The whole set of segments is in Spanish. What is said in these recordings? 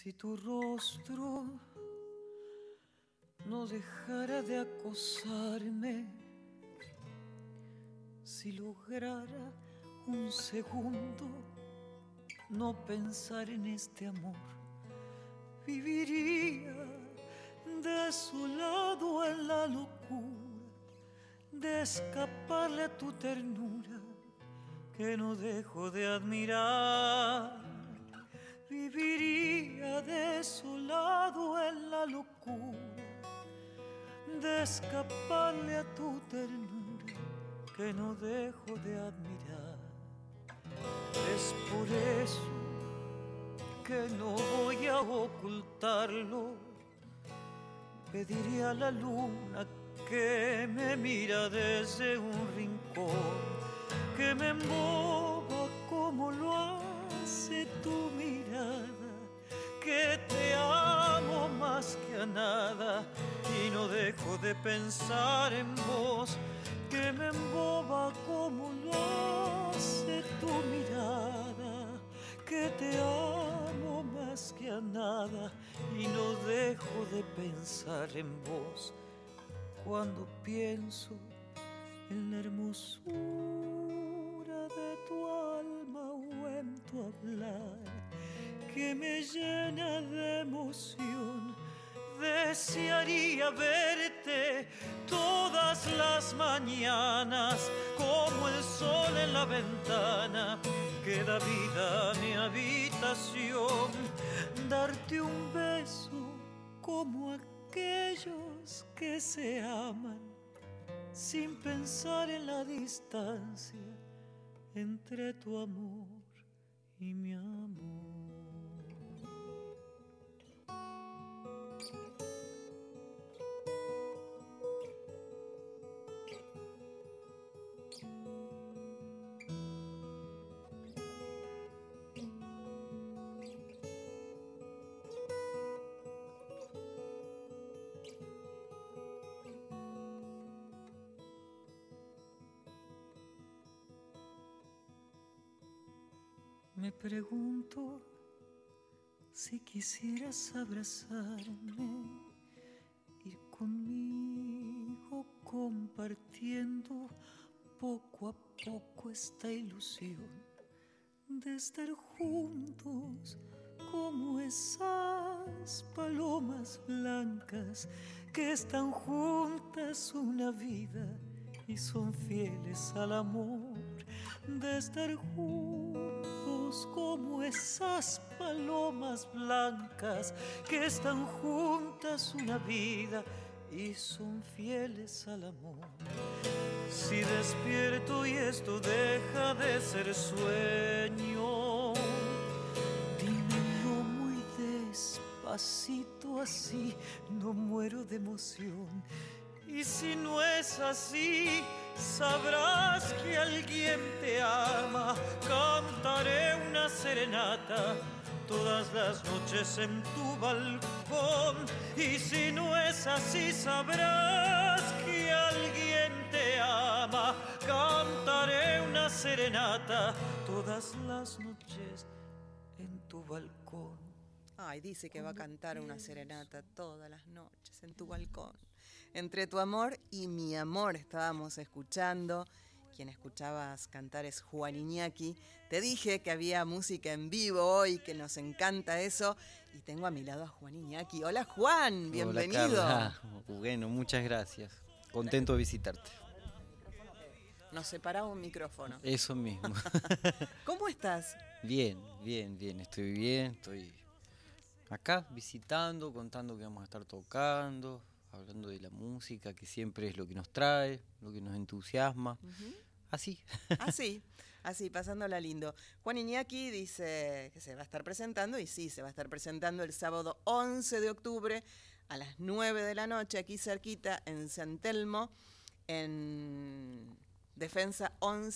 Si tu rostro no dejara de acosarme, si lograra un segundo no pensar en este amor, viviría desolado en la locura de escaparle a tu ternura que no dejo de admirar. Viviría desolado en la locura de escaparle a tu ternura que no dejo de admirar. Es por eso que no voy a ocultarlo. Pediré a la luna que me mira desde un rincón, que me emboba como lo hace tu mirada, que te amo más que a nada y no dejo de pensar en vos, que me emboba como lo hace tu mirada, que te amo más que a nada y no dejo de pensar en vos cuando pienso en la hermosura de tu alma o en tu hablar, que me llena de emoción. Desearía verte todas las mañanas como el sol en la ventana que da vida a mi habitación, darte un beso como aquellos que se aman sin pensar en la distancia entre tu amor y mi amor. Me pregunto si quisieras abrazarme, ir conmigo compartiendo poco a poco esta ilusión de estar juntos como esas palomas blancas que están juntas una vida y son fieles al amor, de estar juntos como esas palomas blancas que están juntas una vida y son fieles al amor. Si despierto y esto deja de ser sueño, dímelo muy despacito, así no muero de emoción. Y si no es así, sabrás que alguien te ama. Cantaré una serenata todas las noches en tu balcón. Y si no es así, sabrás que alguien te ama. Cantaré una serenata todas las noches en tu balcón. Ay, dice que va a cantar una serenata todas las noches en tu balcón. Entre tu amor y mi amor estábamos escuchando. Quien escuchabas cantar es Juan Iñaki. Te dije que había música en vivo hoy, que nos encanta eso. Y tengo a mi lado a Juan Iñaki. Hola Juan, bienvenido. Hola Carla. Bueno, muchas gracias. Contento de visitarte. Nos separaba un micrófono. Eso mismo. ¿Cómo estás? Bien. Estoy bien, estoy acá visitando, contando que vamos a estar tocando, hablando de la música, que siempre es lo que nos trae, lo que nos entusiasma. Así. Así, pasándola lindo. Juan Iñaki dice que se va a estar presentando, y sí, se va a estar presentando el sábado 11 de octubre a las 9 de la noche, aquí cerquita, en San Telmo, en Defensa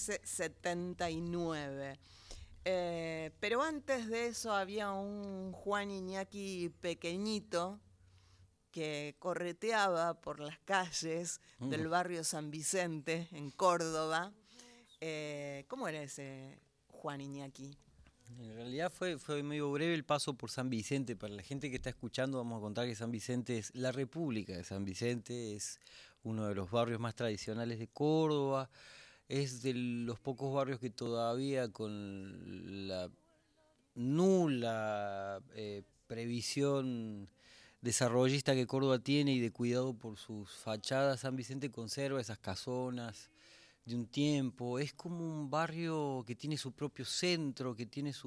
1179. Pero antes de eso había un Juan Iñaki pequeñito que correteaba por las calles del barrio San Vicente, en Córdoba. ¿Cómo era ese Juan Iñaki? En realidad fue medio breve el paso por San Vicente. Para la gente que está escuchando vamos a contar que San Vicente es la República de San Vicente, es uno de los barrios más tradicionales de Córdoba, es de los pocos barrios que todavía con la nula previsión desarrollista que Córdoba tiene y de cuidado por sus fachadas, San Vicente conserva esas casonas de un tiempo. Es como un barrio que tiene su propio centro, que tiene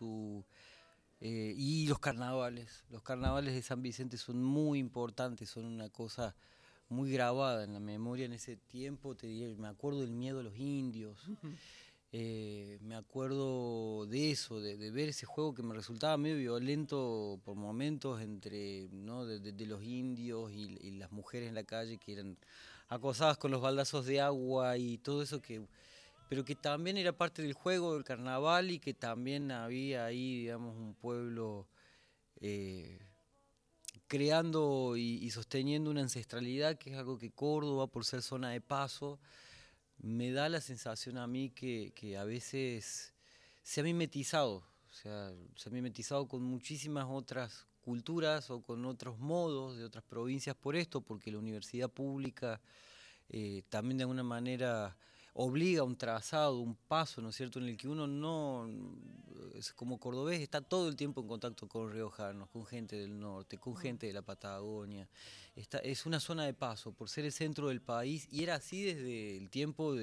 y los carnavales de San Vicente son muy importantes, son una cosa muy grabada en la memoria en ese tiempo. Te diré, me acuerdo del miedo a los indios. Me acuerdo de eso, de ver ese juego que me resultaba medio violento por momentos entre, ¿no? de los indios y las mujeres en la calle que eran acosadas con los baldazos de agua y todo eso, pero que también era parte del juego del carnaval y que también había ahí, digamos, un pueblo eh, creando y sosteniendo una ancestralidad, que es algo que Córdoba, por ser zona de paso, me da la sensación a mí que a veces se ha mimetizado, o sea, se ha mimetizado con muchísimas otras culturas o con otros modos de otras provincias por esto, porque la universidad pública también de alguna manera obliga a un trazado, un paso, ¿no es cierto?, en el que uno no, como cordobés, está todo el tiempo en contacto con riojanos, con gente del norte, con gente de la Patagonia. Es una zona de paso por ser el centro del país, y era así desde el tiempo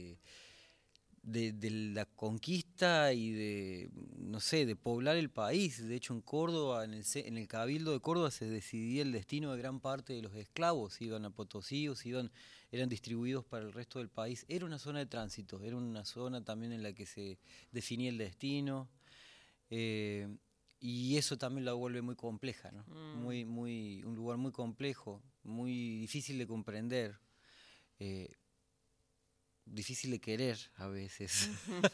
de la conquista y de, no sé, de poblar el país. De hecho, en Córdoba, en el Cabildo de Córdoba se decidía el destino de gran parte de los esclavos, si iban a Potosí o si eran distribuidos para el resto del país. Era una zona de tránsito, era una zona también en la que se definía el destino, eh, y eso también la vuelve muy compleja, ¿no? Un lugar muy complejo, muy difícil de comprender. Difícil de querer a veces.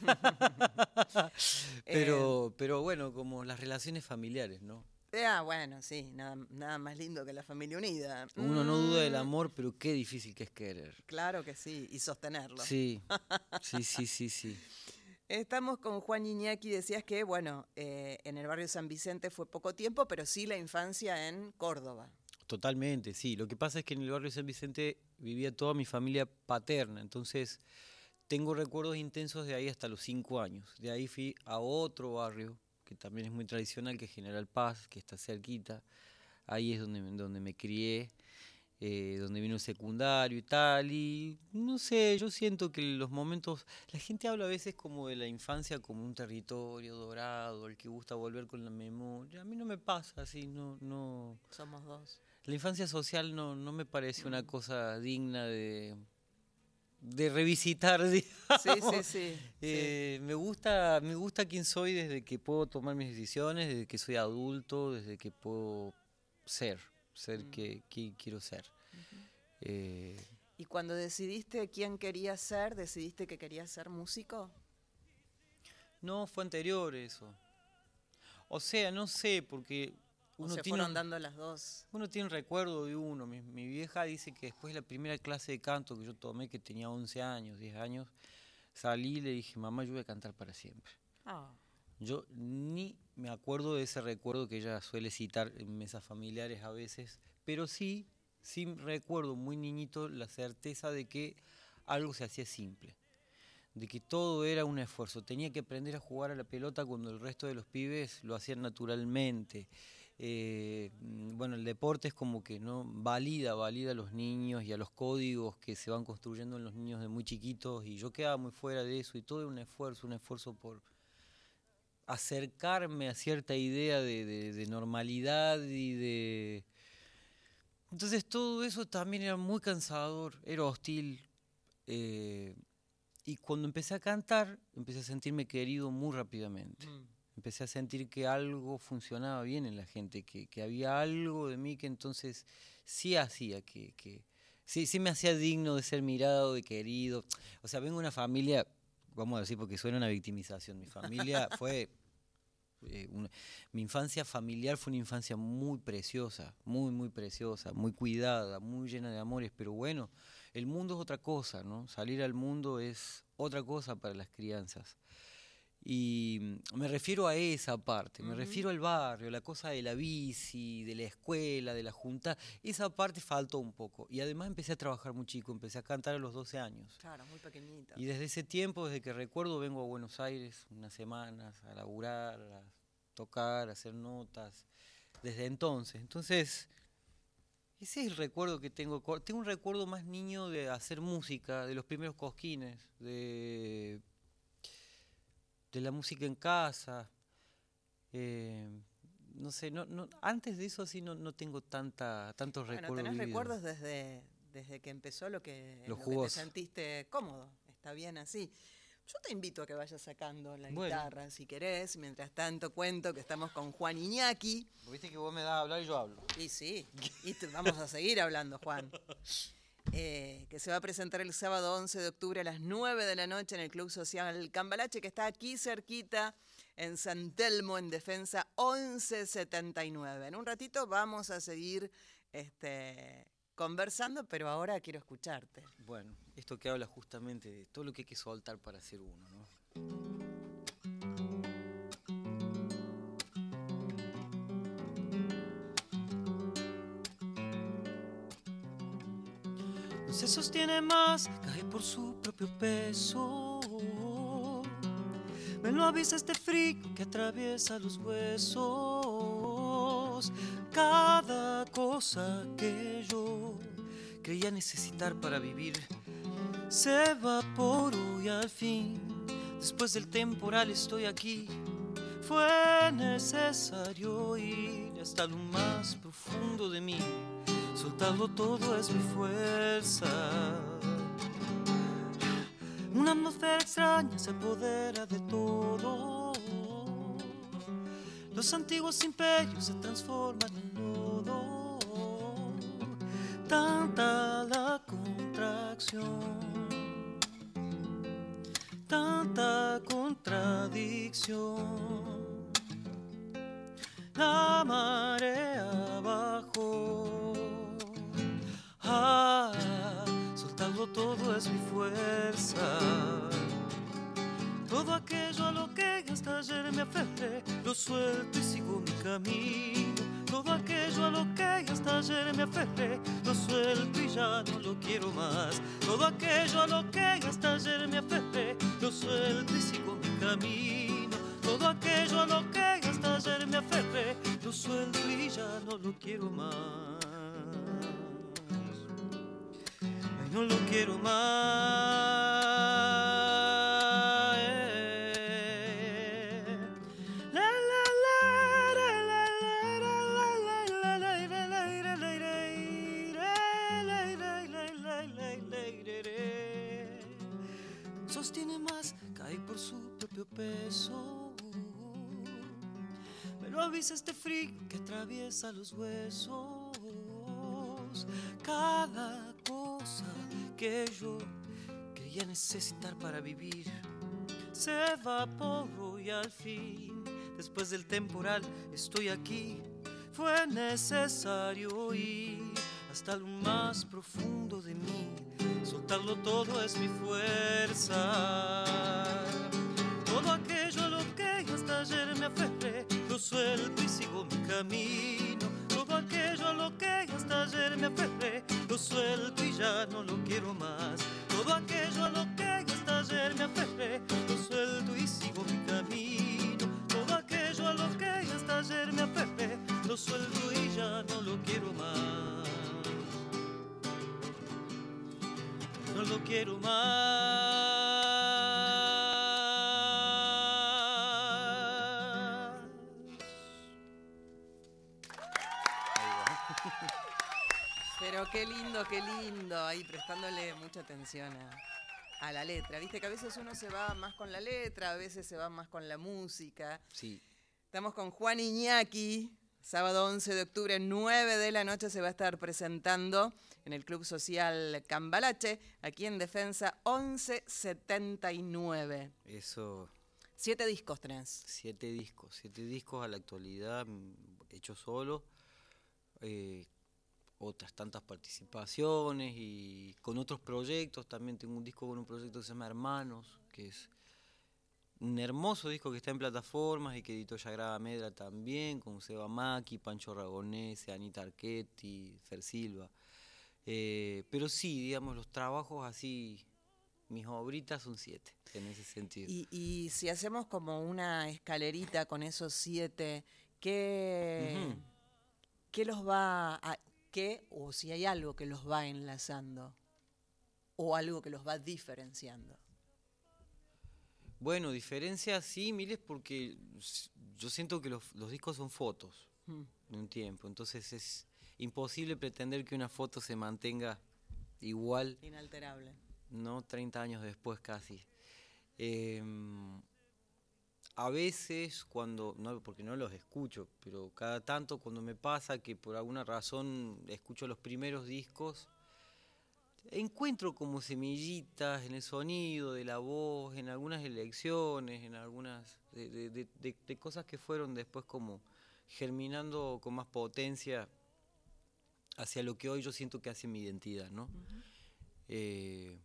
Pero bueno, como las relaciones familiares, ¿no? Bueno, sí, nada más lindo que la familia unida. Uno no duda del amor, pero qué difícil que es querer. Claro que sí, y sostenerlo. Sí, sí. Estamos con Juan Iñaki. Decías que, bueno, en el barrio San Vicente fue poco tiempo, pero sí la infancia en Córdoba. Totalmente, sí. Lo que pasa es que en el barrio San Vicente vivía toda mi familia paterna, entonces tengo recuerdos intensos de ahí hasta los 5 años. De ahí fui a otro barrio, que también es muy tradicional, que es General Paz, que está cerquita. Ahí es donde me crié, donde vino el secundario y tal. Y no sé, yo siento que los momentos... La gente habla a veces como de la infancia como un territorio dorado, el que gusta volver con la memoria. A mí no me pasa así, no. Somos dos. La infancia social no me parece una cosa digna de revisitar, digamos. Sí. Me gusta quién soy desde que puedo tomar mis decisiones, desde que soy adulto, desde que puedo ser que quiero ser. ¿Y cuando decidiste quién querías ser, decidiste que querías ser músico? No, fue anterior eso. O sea, no sé, porque ¿O se fueron dando las dos? Uno tiene un recuerdo de uno. Mi vieja dice que después de la primera clase de canto que yo tomé, que tenía 11 años, 10 años, salí y le dije, mamá, yo voy a cantar para siempre. Oh. Yo ni me acuerdo de ese recuerdo que ella suele citar en mesas familiares a veces, pero sí recuerdo muy niñito la certeza de que algo se hacía simple, de que todo era un esfuerzo. Tenía que aprender a jugar a la pelota cuando el resto de los pibes lo hacían naturalmente. Bueno, el deporte es como que no valida a los niños y a los códigos que se van construyendo en los niños de muy chiquitos, y yo quedaba muy fuera de eso, y todo era un esfuerzo por acercarme a cierta idea de normalidad y de... Entonces todo eso también era muy cansador, era hostil. Y cuando empecé a cantar, empecé a sentirme querido muy rápidamente. Empecé a sentir que algo funcionaba bien en la gente, que había algo de mí que entonces sí hacía sí me hacía digno de ser mirado, de querido. O sea, vengo de una familia, vamos a decir, porque suena una victimización. Mi familia fue... mi infancia familiar fue una infancia muy preciosa, muy preciosa, muy cuidada, muy llena de amores, pero bueno, el mundo es otra cosa, ¿no? Salir al mundo es otra cosa para las crianzas. Y me refiero a esa parte, me Ujú. refiero al barrio, la cosa de la bici, de la escuela, de la junta. Esa parte faltó un poco. Y además empecé a trabajar muy chico, empecé a cantar a los 12 años. Claro, muy pequeñito. Y desde ese tiempo, desde que recuerdo, vengo a Buenos Aires unas semanas a laburar, a tocar, a hacer notas. Desde entonces. Entonces, ese es el recuerdo que tengo. Tengo un recuerdo más niño de hacer música, de los primeros cosquines, de la música en casa. eh, no sé, antes de eso así no tengo tantos Bueno, recuerdos tenés vividos. recuerdos desde que empezó lo que, Lo en lo que te jugoso. sentiste cómodo. Está bien así. Yo te invito a que vayas sacando la Bueno. guitarra si querés. Mientras tanto cuento que estamos con Juan Iñaki. Viste que vos me das a hablar y yo hablo. Y sí, vamos a seguir hablando, Juan. Que se va a presentar el sábado 11 de octubre a las 9 de la noche en el Club Social Cambalache, que está aquí cerquita en San Telmo, en Defensa 1179. En un ratito vamos a seguir conversando, pero ahora quiero escucharte. Bueno, esto que habla justamente de todo lo que hay que soltar para ser uno, ¿no? No se sostiene más, cae por su propio peso. Me lo avisa este frío que atraviesa los huesos. Cada cosa que yo creía necesitar para vivir se evaporó y al fin, después del temporal estoy aquí. Fue necesario ir hasta lo más profundo de mí. Soltarlo todo es mi fuerza. Una atmósfera extraña se apodera de todo. Los antiguos imperios se transforman en lodo. Tanta la contracción, tanta contradicción. La marea bajó. Soltarlo todo es mi fuerza. Todo aquello a lo que hasta ayer me aferré, lo suelto y sigo mi camino. Todo aquello a lo que hasta ayer me aferré, lo suelto y ya no lo quiero más. Todo aquello a lo que hasta ayer me aferré, lo suelto y sigo mi camino. Todo aquello a lo que hasta ayer me aferré, lo suelto y ya no lo quiero más. Ay, no lo quiero más. Sostiene más, cae por su propio peso. Me lo avisa este frío que atraviesa los huesos. Cada cosa que yo creía necesitar para vivir se evaporó y al fin, después del temporal, estoy aquí. Fue necesario ir hasta lo más profundo de mí. Soltarlo todo es mi fuerza. Todo aquello a lo que hasta ayer me aferré, lo suelto y sigo mi camino. Todo aquello a lo que hasta ayer me aferré, lo suelto y ya no lo quiero más. Todo aquello a lo que hasta ayer me aferré, lo suelto y sigo mi camino. Todo aquello a lo que hasta ayer me aferré, lo suelto y ya no lo quiero más. No lo quiero más. Pero qué lindo, ahí prestándole mucha atención a la letra. Viste que a veces uno se va más con la letra, a veces se va más con la música. Sí. Estamos con Juan Iñaki, sábado 11 de octubre, 9 de la noche se va a estar presentando en el Club Social Cambalache, aquí en Defensa 1179. Eso, 7 discos tenés. 7 discos a la actualidad, hechos solo. Otras tantas participaciones y con otros proyectos. También tengo un disco con un proyecto que se llama Hermanos, que es un hermoso disco que está en plataformas y que editó Yagrada Medra también, con Seba Maki, Pancho Aragonese, Anita Archetti, Fer Silva. Pero sí, digamos, los trabajos así, mis obritas son 7 en ese sentido. Y si hacemos como una escalerita con esos 7, ¿qué, Ujú. qué los va a, qué, o si hay algo que los va enlazando, o algo que los va diferenciando? Bueno, diferencias símiles porque yo siento que los discos son fotos Mm. de un tiempo, entonces es imposible pretender que una foto se mantenga igual, Inalterable. ¿no? 30 años después casi. Em, a veces cuando, no, porque no los escucho, pero cada tanto cuando me pasa que por alguna razón escucho los primeros discos, encuentro como semillitas en el sonido de la voz, en algunas elecciones, en algunas de cosas que fueron después como germinando con más potencia hacia lo que hoy yo siento que hace mi identidad, ¿no? Ujú. Eh,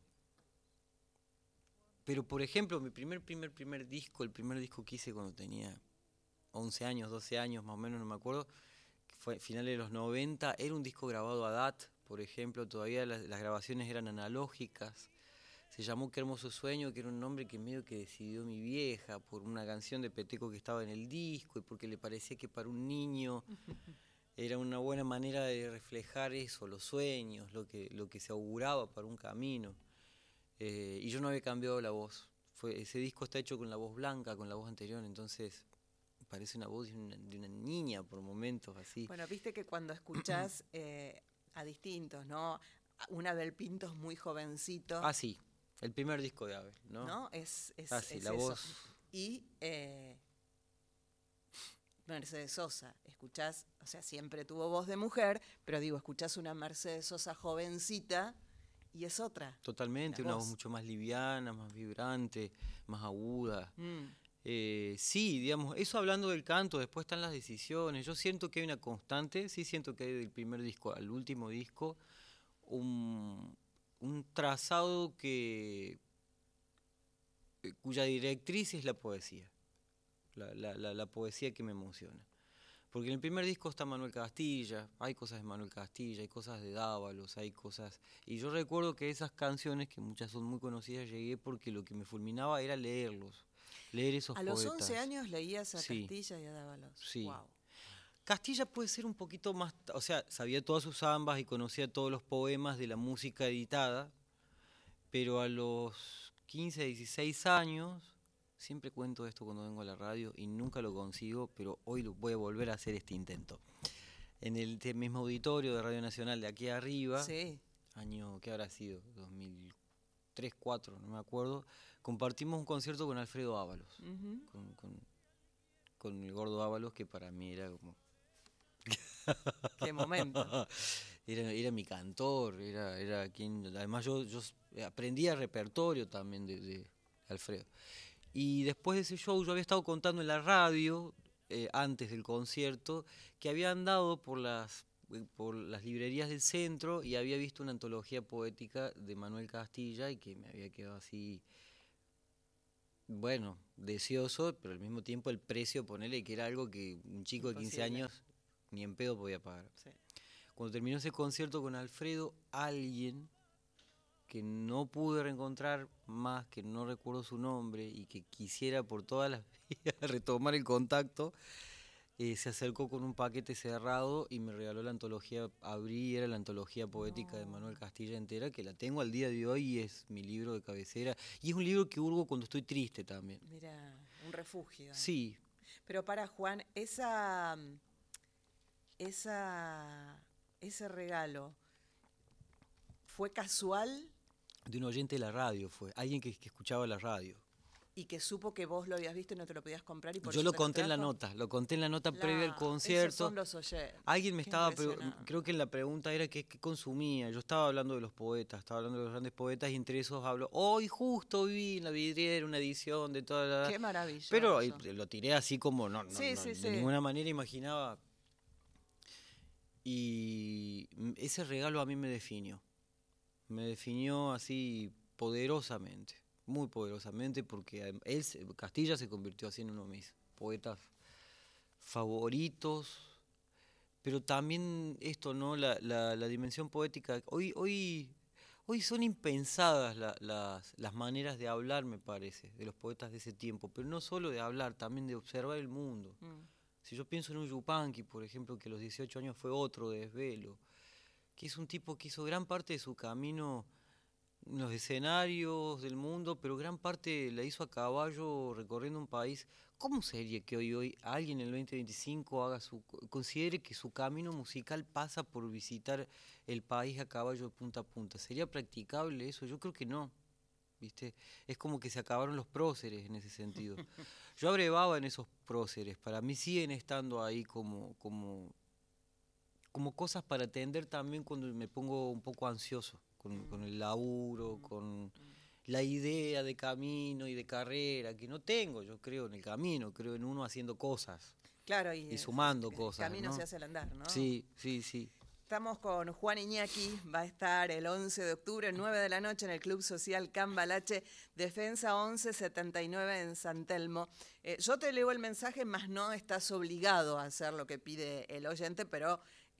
pero por ejemplo, mi primer disco, el primer disco que hice cuando tenía 11 años, 12 años más o menos, no me acuerdo, que fue finales de los 90, era un disco grabado a DAT, por ejemplo, todavía las grabaciones eran analógicas. Se llamó Qué hermoso sueño, que era un nombre que medio que decidió mi vieja por una canción de Peteco que estaba en el disco y porque le parecía que para un niño era una buena manera de reflejar eso, los sueños, lo que se auguraba para un camino. Y yo no había cambiado la voz. Ese disco está hecho con la voz blanca, con la voz anterior, entonces parece una voz de una niña por momentos, así. Bueno, viste que cuando escuchás a distintos, ¿no? Un Abel Pinto es muy jovencito, Ah, sí, el primer disco de Abel, ¿no? ¿no? Es Sí, la eso. voz. Y Mercedes Sosa, escuchás, o sea, siempre tuvo voz de mujer, pero digo, escuchás una Mercedes Sosa jovencita y es otra. Totalmente, La una voz voz. mucho más liviana, más vibrante, más aguda. Mm. Sí, digamos, eso hablando del canto, después están las decisiones. Yo siento que hay una constante, sí siento que hay del primer disco al último disco un trazado cuya directriz es la poesía, la poesía que me emociona. Porque en el primer disco está Manuel Castilla, hay cosas de Manuel Castilla, hay cosas de Dávalos, hay cosas... Y yo recuerdo que esas canciones, que muchas son muy conocidas, llegué porque lo que me fulminaba era leerlos, leer esos A los 11 poetas. años leías a Sí, Castilla y a Dávalos. sí. Wow. Castilla puede ser un poquito más... O sea, sabía todas sus zambas y conocía todos los poemas de la música editada, pero a los 15, 16 años... Siempre cuento esto cuando vengo a la radio y nunca lo consigo, pero hoy voy a volver a hacer este intento. En el mismo auditorio de Radio Nacional de aquí arriba, Sí. año, ¿qué habrá sido? 2003, 2004, no me acuerdo, compartimos un concierto con Alfredo Ábalos, Ujú. con el gordo Ábalos, que para mí era como... Qué momento. Era mi cantor, era quien... Además yo aprendía repertorio también de Alfredo. Y después de ese show yo había estado contando en la radio, antes del concierto, que había andado por las librerías del centro y había visto una antología poética de Manuel Castilla y que me había quedado así, bueno, deseoso, pero al mismo tiempo el precio, ponele que era algo que un chico de 15 Imposible. años ni en pedo podía pagar. Sí. Cuando terminó ese concierto con Alfredo, alguien que no pude reencontrar más, que no recuerdo su nombre y que quisiera por todas las vías retomar el contacto, se acercó con un paquete cerrado y me regaló la antología, abrí, era la antología poética de Manuel Castilla entera, que la tengo al día de hoy y es mi libro de cabecera. Y es un libro que hurgo cuando estoy triste también. Mira, un refugio. Sí. Pero para Juan, ese regalo fue casual De un oyente de la radio fue, alguien que escuchaba la radio. y que supo que vos lo habías visto y no te lo podías comprar y por Yo eso lo te conté en la trajo. nota, lo conté en la nota previa al Esos concierto. son los oyentes. Alguien me Qué estaba, impresionante. creo que la pregunta era qué consumía. Yo estaba hablando de los poetas, estaba hablando de los grandes poetas y entre esos hablo, hoy justo vi en la vidriera una edición de toda la... Qué maravilloso. Pero lo tiré así como, Sí, sí, de sí. ninguna manera imaginaba. Y ese regalo a mí me definió así poderosamente. muy poderosamente, porque Castilla se convirtió así en uno de mis poetas favoritos, pero también esto, ¿no? La dimensión poética. Hoy son impensadas las maneras de hablar, me parece, de los poetas de ese tiempo, pero no solo de hablar, también de observar el mundo. Si yo pienso en un Yupanqui, por ejemplo, que a los 18 años fue otro de desvelo, que es un tipo que hizo gran parte de su camino en los escenarios del mundo, pero gran parte la hizo a caballo recorriendo un país. ¿Cómo sería que hoy alguien en el 2025 considere que su camino musical pasa por visitar el país a caballo de punta a punta? ¿Sería practicable eso? Yo creo que no, ¿viste? Es como que se acabaron los próceres en ese sentido. Yo abrevaba en esos próceres, para mí siguen estando ahí como cosas para atender también cuando me pongo un poco ansioso con el laburo, con la idea de camino y de carrera, que no tengo, yo creo en el camino, creo en uno haciendo cosas. Claro, y sumando cosas. El camino, ¿no? se hace al andar, ¿no? Sí. Estamos con Juan Iñaki, va a estar el 11 de octubre, 9 de la noche, en el Club Social Cambalache, Defensa 1179 en San Telmo. Yo te leo el mensaje, más no estás obligado a hacer lo que pide el oyente, pero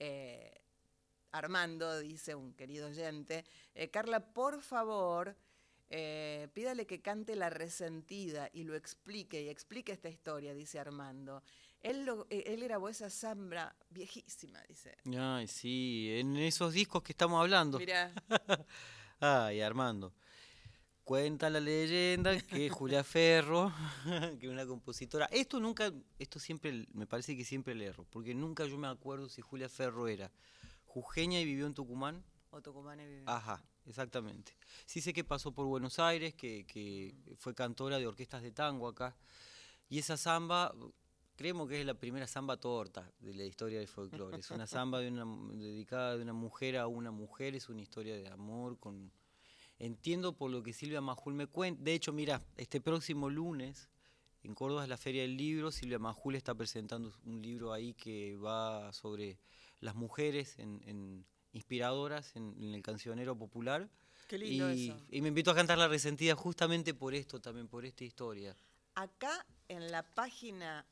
Armando, dice un querido oyente, Carla, por favor, pídale que cante La Resentida y explique esta historia, dice Armando. Él era esa zambra viejísima, dice. Ay, sí, en esos discos que estamos hablando. Mirá. Ay, Armando. Cuenta la leyenda que Julia Ferro, que es una compositora. Esto siempre, me parece que siempre le erro, porque nunca yo me acuerdo si Julia Ferro era jujeña y vivió en Tucumán. O tucumana y vivió. Ajá, exactamente. Sí sé que pasó por Buenos Aires, que fue cantora de orquestas de tango acá. Y esa samba, creemos que es la primera samba torta de la historia del folclore. Es una samba dedicada de una mujer a una mujer, es una historia de amor con... Entiendo por lo que Silvia Majul me cuenta. De hecho, mira, este próximo lunes, en Córdoba es la Feria del Libro, Silvia Majul está presentando un libro ahí que va sobre las mujeres inspiradoras en el cancionero popular. Qué lindo eso. Y me invitó a cantar La Resentida justamente por esto también, por esta historia. Acá en la página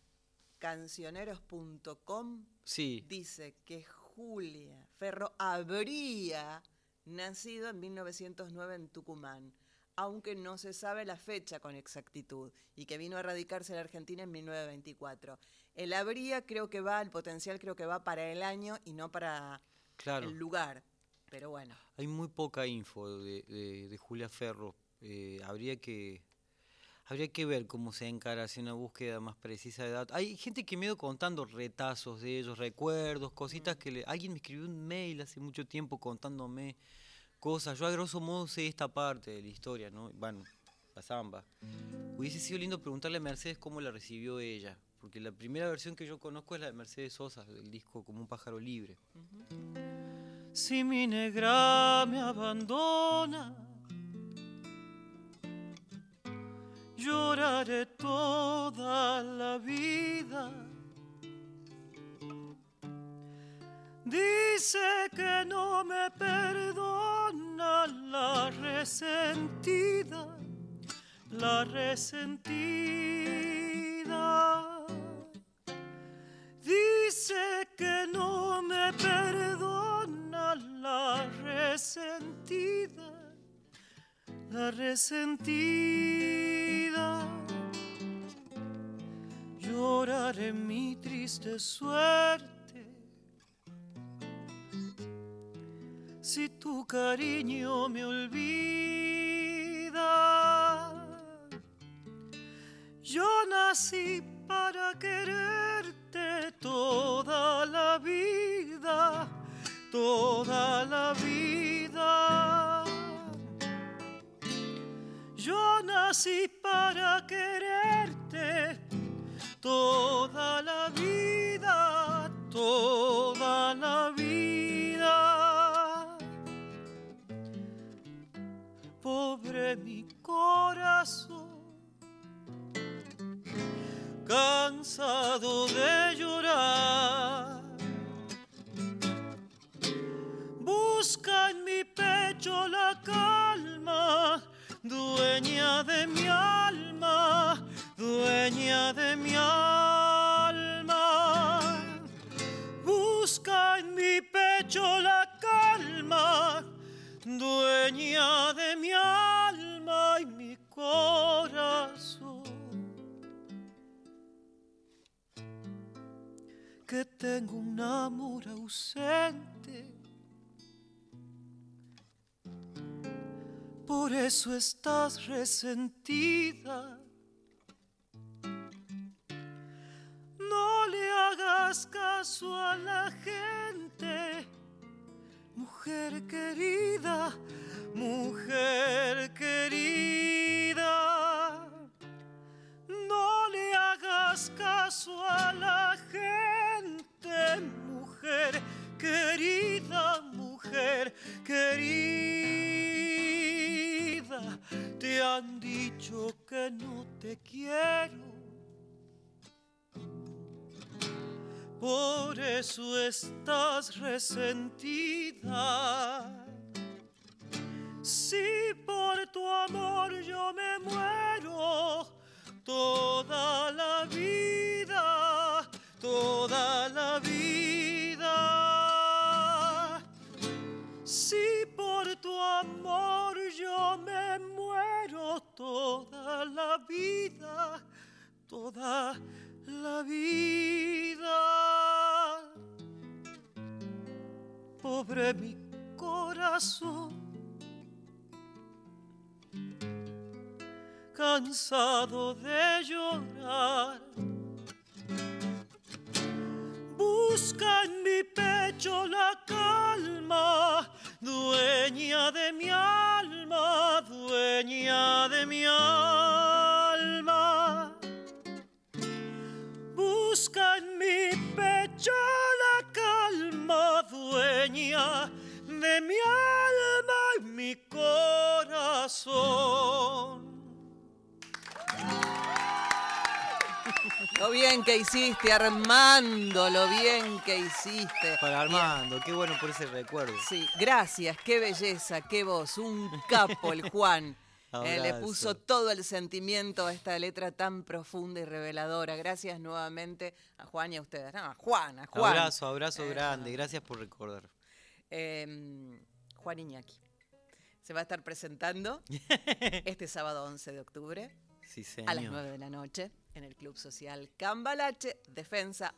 cancioneros.com sí. dice que Julia Ferro habría nacido en 1909 en Tucumán, aunque no se sabe la fecha con exactitud, y que vino a radicarse en la Argentina en 1924. El habría el potencial creo que va para el año y no para el lugar, pero bueno. Hay muy poca info de Julia Ferro, habría que ver cómo se encara hacia una búsqueda más precisa de datos. Hay gente que me ha ido contando retazos de ellos, recuerdos, cositas que... Alguien me escribió un mail hace mucho tiempo contándome cosas. Yo a grosso modo sé esta parte de la historia, ¿no? Bueno, la samba. Hubiese sido lindo preguntarle a Mercedes cómo la recibió ella, porque la primera versión que yo conozco es la de Mercedes Sosa, del disco Como un pájaro libre. Si mi negra me abandona, lloraré toda la vida. Dice que no me perdona la resentida, la resentida. Dice que no me perdona la resentida, la resentida. Lloraré mi triste suerte si tu cariño me olvida. Yo nací para quererte toda la vida, toda la vida. Yo nací para quererte toda la vida, toda la vida. Pobre mi corazón, cansado de llorar, busca en mi pecho la calma, dueña dueña de mi alma, dueña de mi alma. Busca en mi pecho la calma, dueña de mi alma y mi corazón. Que tengo un amor ausente, por eso estás resentida. No le hagas caso a la gente, mujer querida, mujer querida. No le hagas caso a la gente, mujer querida, mujer querida. Te han dicho que no te quiero, por eso estás resentida. Si por tu amor yo me muero, toda la vida, toda la vida. Si por tu amor yo me muero, toda la vida, toda la vida. Pobre mi corazón, cansado de llorar. Busca en mi pecho la calma, dueña de mi alma, dueña de mi alma. Busca en mi pecho la calma, dueña de mi alma y mi corazón. Lo bien que hiciste, Armando, lo bien que hiciste. Para Armando, qué bueno por ese recuerdo. Sí, gracias, qué belleza, qué voz, un capo el Juan. Le puso todo el sentimiento a esta letra tan profunda y reveladora. Gracias nuevamente a Juan y a ustedes. No, a Juan. Abrazo grande, gracias por recordar. Juan Iñaki se va a estar presentando este sábado 11 de octubre. Sí, señor. A las 9 de la noche en el Club Social Cambalache, Defensa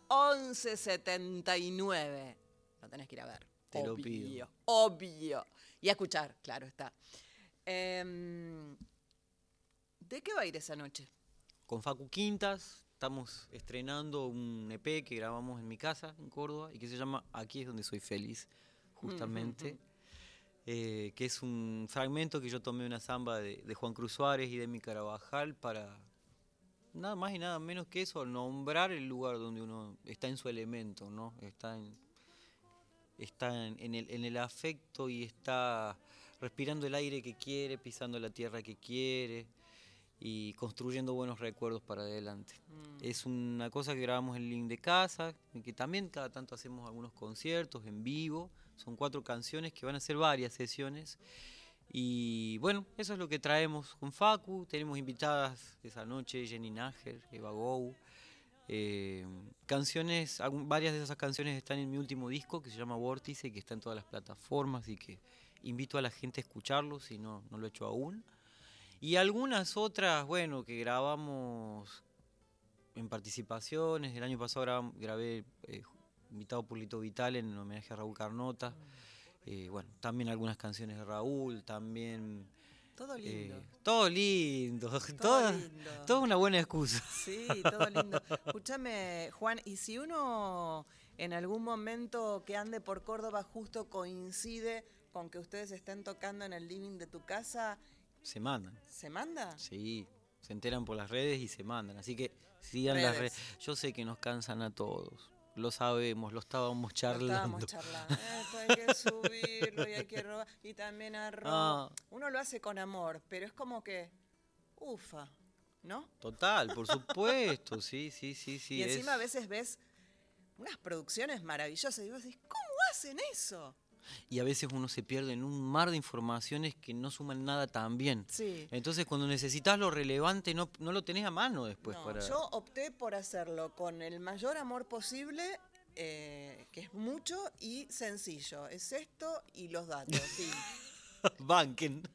1179. Lo tenés que ir a ver. Te lo pido. Obvio. Y a escuchar, claro está. ¿De qué va a ir esa noche? Con Facu Quintas estamos estrenando un EP que grabamos en mi casa, en Córdoba, y que se llama Aquí es donde soy feliz, justamente. Que es un fragmento que yo tomé una samba de Juan Cruz Suárez y de Emi Carabajal para nada más y nada menos que eso, nombrar el lugar donde uno está en su elemento, ¿no? Está en el afecto y está respirando el aire que quiere, pisando la tierra que quiere y construyendo buenos recuerdos para adelante. Es una cosa que grabamos en el link de casa, y que también cada tanto hacemos algunos conciertos en vivo. Son 4 canciones que van a ser varias sesiones. Y bueno, eso es lo que traemos con Facu. Tenemos invitadas esa noche, Jenny Nájer, Eva Gou. Varias de esas canciones están en mi último disco que se llama Vórtice, que está en todas las plataformas y que invito a la gente a escucharlo si no lo he hecho aún. Y algunas otras, bueno, que grabamos en participaciones. El año pasado grabé invitado por Lito Vitale en homenaje a Raúl Carnota. Bueno, también algunas canciones de Raúl, también... Todo lindo. Todo lindo. Lindo. Toda una buena excusa. Sí, todo lindo. Escúchame, Juan, y si uno en algún momento que ande por Córdoba justo coincide con que ustedes estén tocando en el living de tu casa... Se mandan. ¿Se manda? Sí, se enteran por las redes y se mandan. Así que sigan las redes. Yo sé que nos cansan a todos. Lo sabemos, lo estábamos charlando. Esto hay que subirlo y hay que robar. Y también uno lo hace con amor, pero es como que, ufa, ¿no? Total, por supuesto, sí. Y encima a veces ves unas producciones maravillosas y vos decís, ¿cómo hacen eso? y a veces uno se pierde en un mar de informaciones que no suman nada también. Sí. Entonces cuando necesitas lo relevante no lo tenés a mano después. No, para... yo opté por hacerlo con el mayor amor posible, que es mucho y sencillo. Es esto y los datos, sí. Banquen.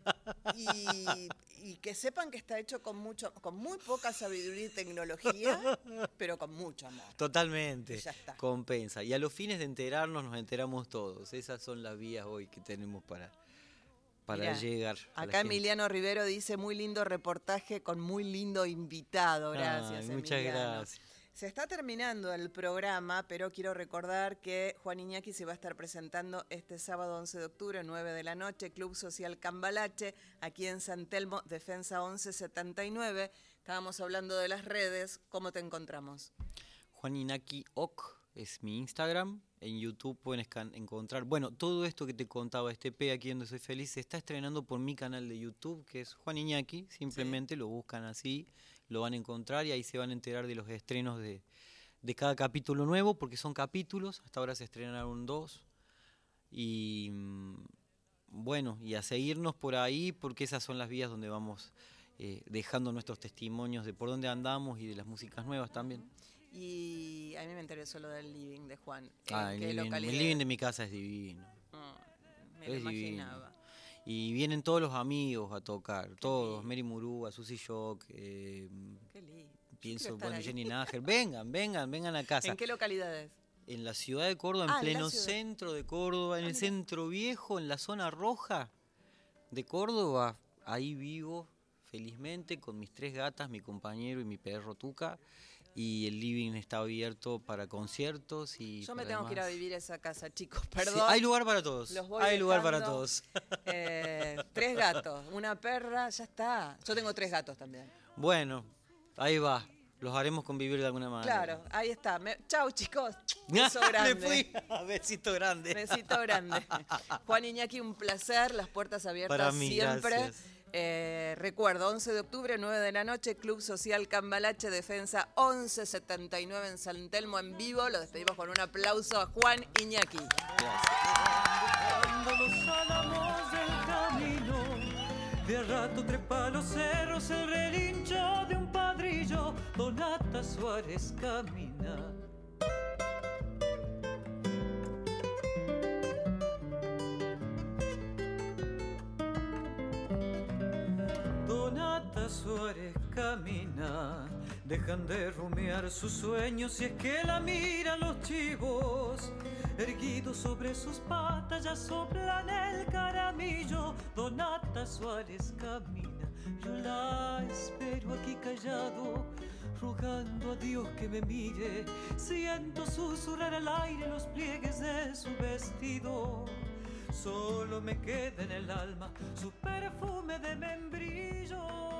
Y que sepan que está hecho con muy poca sabiduría y tecnología, pero con mucho amor. Totalmente. Y ya está. Compensa. Y a los fines de enterarnos, nos enteramos todos. Esas son las vías hoy que tenemos para Mirá, llegar a la acá gente. Emiliano Rivero dice, muy lindo reportaje con muy lindo invitado. Gracias, Ay, muchas Emiliano. gracias. Se está terminando el programa, pero quiero recordar que Juan Iñaki se va a estar presentando este sábado 11 de octubre, 9 de la noche, Club Social Cambalache, aquí en San Telmo, Defensa 1179. Estábamos hablando de las redes. ¿Cómo te encontramos? Juan Inaki Ok es mi Instagram. En YouTube pueden encontrar... Bueno, todo esto que te contaba, este EP aquí donde soy feliz, se está estrenando por mi canal de YouTube, que es Juan Iñaki. Simplemente lo buscan así, lo van a encontrar y ahí se van a enterar de los estrenos de cada capítulo nuevo, porque son capítulos. Hasta ahora se estrenaron 2. Y bueno, y a seguirnos por ahí, porque esas son las vías donde vamos dejando nuestros testimonios de por dónde andamos y de las músicas nuevas también. Y a mí me interesó lo del living de Juan. El ¿Qué localidad? living de mi casa es divino. Me lo Es imaginaba. divino. Y vienen todos los amigos a tocar, todos. lindo. Mary Murúa, Susy Shock, Qué lindo. pienso, estar ahí. Jenny Nájer. Vengan a casa. ¿En qué localidades? En la ciudad de Córdoba, en En la pleno ciudad. centro de Córdoba, en el mira. centro viejo, en la zona roja de Córdoba. Ahí vivo felizmente con mis 3 gatas, mi compañero y mi perro Tuca. Y el living está abierto para conciertos y Yo me para tengo que ir a demás. vivir a esa casa, chicos. Sí, Perdón. hay lugar para todos. Los voy Hay lugar para dejando. todos. 3 gatos, una perra, ya está. Yo tengo 3 gatos también. Bueno, ahí va. Los haremos convivir de alguna manera. Claro, ahí está. Chau, chicos. Beso grande. Me fui. Besito grande. Besito grande. Juan Iñaki, un placer. Las puertas abiertas Para mí, siempre. gracias. Recuerdo, 11 de octubre, 9 de la noche, Club Social Cambalache, Defensa 1179 en San Telmo en vivo. Lo despedimos con un aplauso a Juan Iñaki. Cuando los álamos del camino, de a rato trepa los cerros, el relincho de un padrillo, Donata Suárez camina. Donata Suárez camina, dejan de rumiar sus sueños y es que la miran los chivos. Erguidos sobre sus patas ya soplan el caramillo. Donata Suárez camina, yo la espero aquí callado, rogando a Dios que me mire. Siento susurrar al aire los pliegues de su vestido. Solo me queda en el alma su perfume de membrillo.